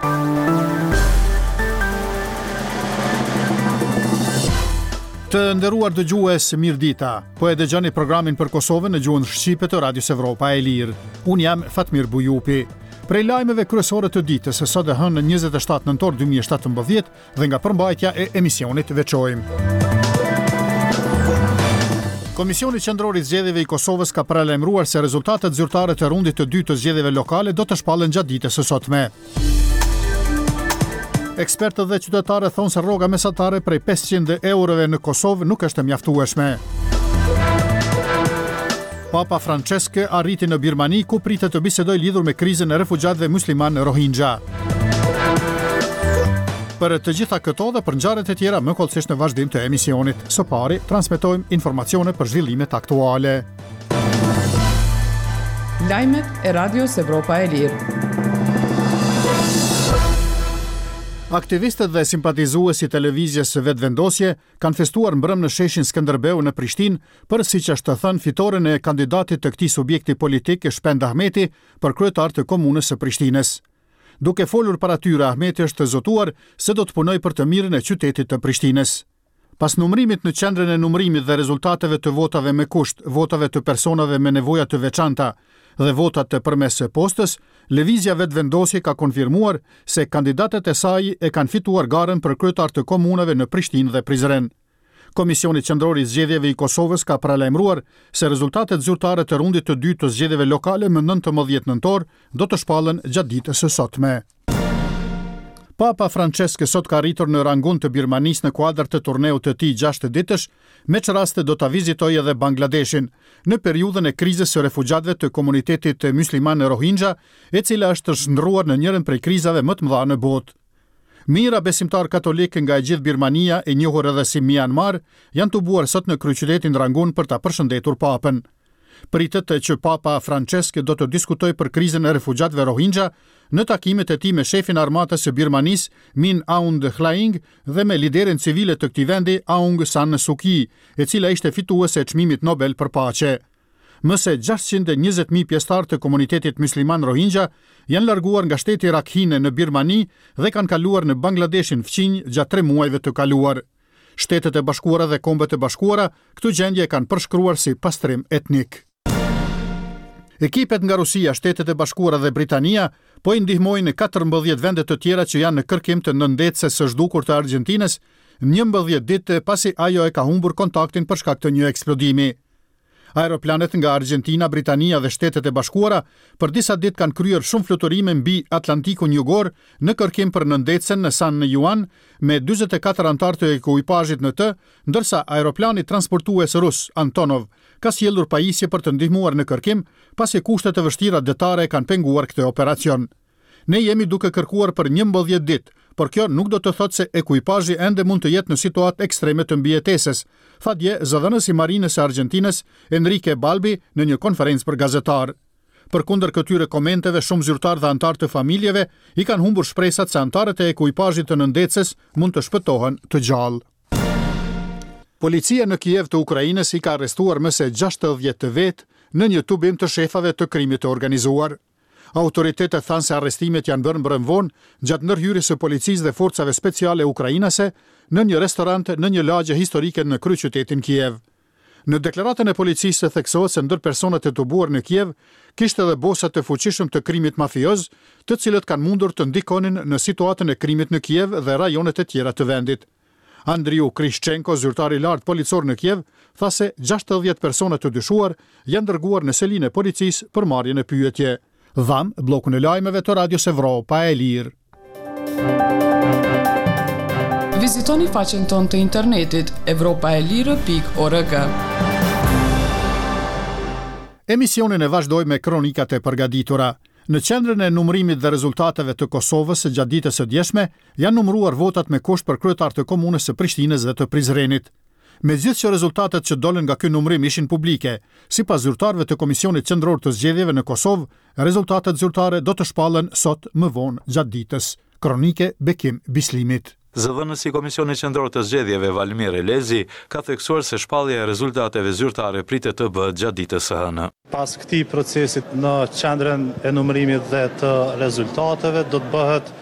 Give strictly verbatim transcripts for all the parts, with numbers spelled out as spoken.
Të nderuar dëgjues, mirëdita. Po e dëgjoni programin për Kosovën në gjuhën shqipe të Radios Evropa e Lirë. Unë jam Fatmir Bujupi. Prej lajmeve kryesore të ditës, sot e hënë njëzet e shtatë nëntor dy mijë e shtatëmbëdhjetë dhe nga përmbajtja e emisionit veçojmë. Komisioni Qendror i Zgjedhjeve i Kosovës ka paralajmëruar se rezultatet zyrtare të rundit të dytë të zgjedhjeve lokale do të shpallen gjatë ditës së sotme. Ekspertët dhe qytetarët thonë se rroga mesatare prej pesëqind eurove në Kosovë nuk është e mjaftueshme. Papa Francesc arriti në Birmani ku pritet të bisedojë lidhur me krizën e refugjatëve musliman Rohingya. Për të gjitha këto dhe për ngjarjet e tjera më kollësisht në vazhdim të emisionit. Së pari, transmetojmë informacione për zhvillimet aktuale. Lajmet e Radios Evropa e Lirë. Aktivistët dhe simpatizuesit e lëvizjes Vetvendosje kanë festuar mbrëm në sheshin Skënderbeu në Prishtinë për, siç është thënë, fitoren e kandidatit të këtij subjekti politik, Shpend Ahmeti, për kryetar të komunës së Prishtinës. Duke folur para tyre, Ahmeti është zotuar se do të punojë për të mirën e qytetit të Prishtinës. Pas numërimit në qendrën e numërimit dhe rezultateve të votave me kusht, votave të personave me nevoja të veçanta dhe votat të përmes postës, Lëvizja Vetvendosje ka konfirmuar se kandidatët e saj e kanë fituar garën për kryetar të komunave në Prishtinë dhe Prizren. Komisioni Qendror i Zgjedhjeve i Kosovës ka paralajmëruar se rezultatet zyrtare të rundit të dytë të zgjedhjeve lokale më nëntëmbëdhjetë nëntor do të shpallen gjatë ditës së sotme. Papa Francesc sot ka arritur në Rangun të Birmanisë në kuadër të turneut të tij gjashtë ditësh, me që raste do ta vizitojë edhe Bangladeshin në periudhën e krizës së refugjatëve të komunitetit musliman Rohingya, e cila është shndruar në njërin prej krizave më të mëdha në botë. Mijëra besimtar katolik nga e gjithë Birmania, e njohur edhe si Myanmar, janë tubuar sot në kryeqytetin Rangun për ta përshëndetur papën. Pritet që Papa Francesc do të diskutojë për krizën e refugjatëve Rohingya në takimet e tij me shefin armatës së Birmanisë, Min Aung Hlaing, dhe me liderin civile të këtij vendi, Aung San Suu Kyi, e cila ishte fituese e çmimit Nobel për paqe. Më se gjashtëqind e njëzet mijë pjesëtar të komunitetit musliman Rohingya janë larguar nga shteti Rakhine në Birmani dhe kanë kaluar në Bangladeshin fqinj gjatë tre muajve të kaluar. Shtetet e Bashkuara dhe Kombet e Bashkuara këtë gjendje kanë përshkruar si pastrim etnik. Ekipet nga Rusia, Shtetet e Bashkuara dhe Britania po i ndihmojnë në katërmbëdhjetë vende të tjera që janë në kërkim të nëndetëses së zhdukur të Argjentinës, njëmbëdhjetë ditë pasi ajo e ka humbur kontaktin për shkak të një eksplodimi. Aeroplanet nga Argjentina, Britania dhe Shtetet e Bashkuara për disa ditë kanë kryer shumë fluturime mbi Atlantikun Jugor në kërkim për nëndetësen në San Juan me dyzet e katër antar të ekuipazhit në të, ndërsa aeroplani transportues rus Antonov ka sjellur pajisje për të ndihmuar në kërkim, pasi kushtet e vështira detare kanë penguar këtë operacion. Ne jemi duke kërkuar për njëmbëdhjetë ditë, por kjo nuk do të thotë se ekuipazhi ende mund të jetë në situatë ekstreme të mbijetesës, tha dje zëdhënësi i Marinës së Argjentinës, Enrique Balbi, në një konferencë për gazetarë. Përkundër këtyre komenteve, shumë zyrtarë dhe antarë të familjeve i kanë humbur shpresat se antarët e ekuipazhit të nëndetëses mund të shpëtohen të gjallë. Policia në Kiev të Ukrainës i ka arrestuar më se gjashtëdhjetë të vetë në një tubim të shefave të krimit të organizuar. Autoritetet thanë se arrestimet janë bërë mbrëm vonë gjatë ndërhyrjes së policisë dhe forcave speciale ukrainase në një restorant në një lagje historike në kryeqytetin Kiev. Në deklaratën e policisë theksohet se ndër personat e tubuar në Kiev kishte edhe bosa të fuqishëm të krimit mafioz, të cilët kanë mundur të ndikonin në situatën e krimit në Kiev dhe rajonet e tjera të vendit. Andriu Krishchenko, zyrtar i lartë policor në Kiev, tha se gjashtëdhjetë persona të dyshuar janë dërguar në selinë e policisë për marrjen e pyetje. Dham, blokun e lajmeve të Radios Evropa e Lirë. Vizitoni faqen tonë të internetit evropa e lirë pikë org. Emisionin e vazhdoj me kronikat e përgatitura. Në qendrën e numërimit dhe rezultateve të Kosovës gjatë ditës së djeshme janë numëruar votat me kusht për kryetar të komunës së Prishtinës dhe të Prizrenit. Megjithëse që rezultatet që dolën nga ky numërim ishin publike, sipas zyrtarëve të Komisionit Qendror të Zgjedhjeve në Kosovë, rezultatet zyrtare do të shpallen sot më vonë gjatë ditës. Kronike Bekim Bislimit. Zëdhënësi i Komisionit Qendror të Zgjedhjeve Valmir Elezi ka theksuar se shpallja e rezultateve zyrtare pritet të bëhet gjatë ditës së hënë. Pas këtij procesit në qendrën e numërimit dhe të rezultateve do të bëhet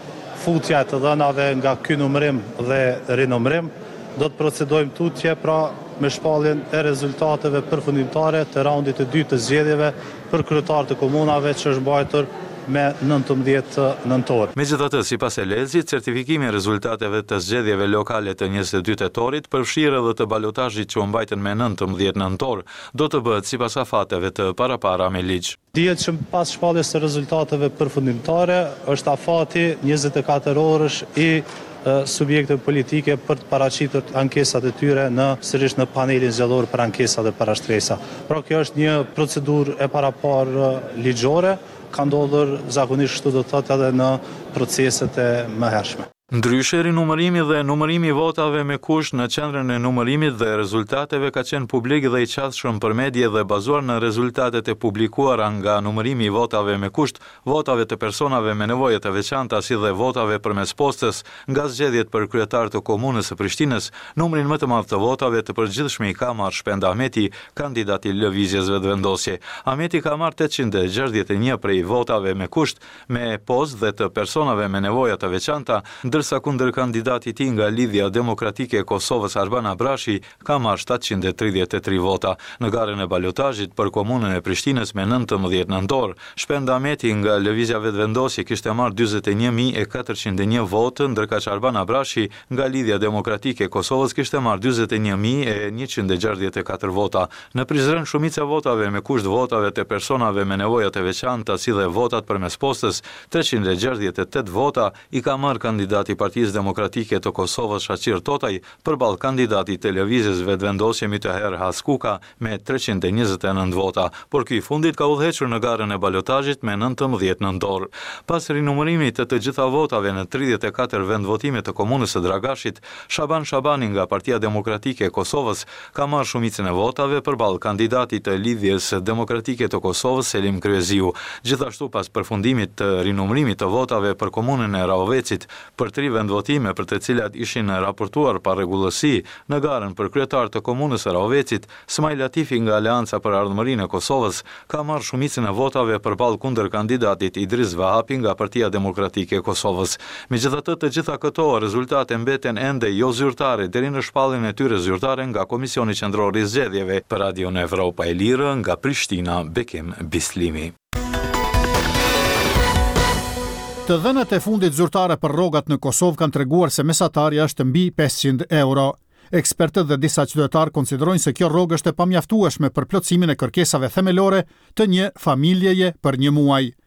futja të dhënave nga ky numërim dhe rinumërim, do të procedojmë tutje pra me shpalljen e rezultateve përfundimtare të raundit të dytë të zgjedhjeve për kryetarë të komunave që është mbajtur me nëntëmbëdhjetë nëntor. Megjithatë, sipas Elezit, certifikimi i rezultateve të zgjedhjeve lokale të njëzet e dy tetorit përfshirë edhe të balotazhit që u mbajtën me nëntëmbëdhjetë nëntor, do të bëhet sipas afateve të parapara me ligj. Dihet që pas shpalljes së rezultateve përfundimtare është afati njëzet e katër orësh i subjekte politike për të paraqitur ankesat e tyre në sërish në panelin zgjedhor për ankesat e parashtresa. Pra kjo është një procedurë e paraparë ligjore, ka ndodhur zakonisht kështu do të thotë edhe në proceset e mëhershme. Ndryshe, rinumërimi dhe numërimi i votave me kusht në qendrën e numërimit dhe rezultateve ka qenë publik dhe i qasshëm për medje dhe bazuar në rezultatet e publikuara nga numërimi i votave me kusht, votave të personave me nevoje të veçanta si dhe votave përmes postës nga zgjedhjet për kryetar të komunës së Prishtinës. Numrin më të madh të votave të përgjithshme i ka marrë Shpend Ahmeti, kandidati i Lëvizjes Vetëvendosje. Ahmeti ka marrë tetëqind e gjashtëdhjetë e një prej votave me kusht, me postë dhe të personave me nevoja të veçanta, ndërsa kundër kandidati i tij nga Lidhja Demokratike e Kosovës Arban Abrashi ka marrë shtatëqind e tridhjetë e tre vota. Në garën e balotazhit për komunën e Prishtinës me nëntëmbëdhjetë nëntor, Shpend Ahmeti nga Lëvizja Vetëvendosje kishte marrë dyzet e një mijë e katërqind e një votë, ndërkaq që Arban Abrashi nga Lidhja Demokratike e Kosovës kishte marrë dyzet e një mijë e njëqind e gjashtëdhjetë e katër vota. Në Prizren shumica e votave me kusht votave të personave me nevoja të veçanta si dhe votat përmes postës, treqind e gjashtëdhjetë e tetë vota i ka marrë kandidati i Partisë Demokratike të Kosovës Shaqir Totaj përballë kandidatit të Lëvizjes Vetëvendosje Myteher Haskuka me treqind e njëzet e nëntë vota, por ky i fundit ka udhëhequr në garën e balotazhit me nëntëmbëdhjetë nëntor. Pas rinumërimit të të gjitha votave në tridhjetë e katër vendvotime të komunës së Dragashit, Shaban Shabani nga Partia Demokratike e Kosovës ka marrë shumicën e votave përballë kandidatit të Lidhjes Demokratike të Kosovës Selim Kryeziu. Gjithashtu pas përfundimit të rinumërimit të votave për komunën e Rahovecit, për tri vendvotime për të cilat ishin raportuar pa rregullësi në garën për kryetar të komunës së Rahovecit, Smaj Latifi nga Aleanca për Ardhmërinë e Kosovës ka marrë shumicën e votave përballë kundër kandidatit Idris Vahapi nga Partia Demokratike e Kosovës. Megjithatë, të gjitha këto rezultate mbeten ende jo zyrtare deri në shpalljen e tyre zyrtare nga Komisioni Qendror i Zgjedhjeve. Për Radion Evropa e Lirë nga Prishtina, Bekim Bislimi. Të dhënat e fundit zyrtare për rrogat në Kosovë kanë treguar se mesatarja është mbi pesëqind euro. Ekspertët dhe disa qytetarë konsiderojnë se kjo rrogë është e pamjaftueshme për plotësimin e kërkesave themelore të një familjeje për një muaj.